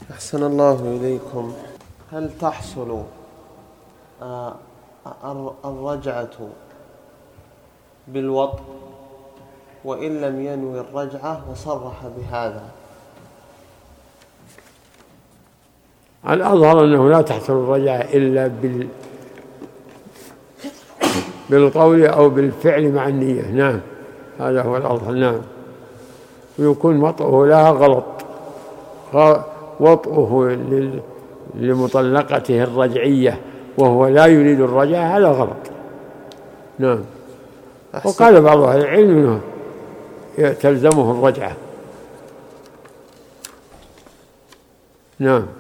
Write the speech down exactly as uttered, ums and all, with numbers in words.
أحسن الله إليكم. هل تحصل الرجعة بالوطء وإن لم ينوي الرجعة وصرح بهذا؟ الأظهر أنه لا تحصل الرجعة إلا بال بالقول أو بالفعل مع النية. نعم، هذا هو الأظهر. نعم، ويكون وطئه لها غلط، وطئه لمطلقته الرجعية وهو لا يريد الرجعة هذا غلط. نعم. وقال بعض أهل العلم أنه تلزمه الرجعة. نعم.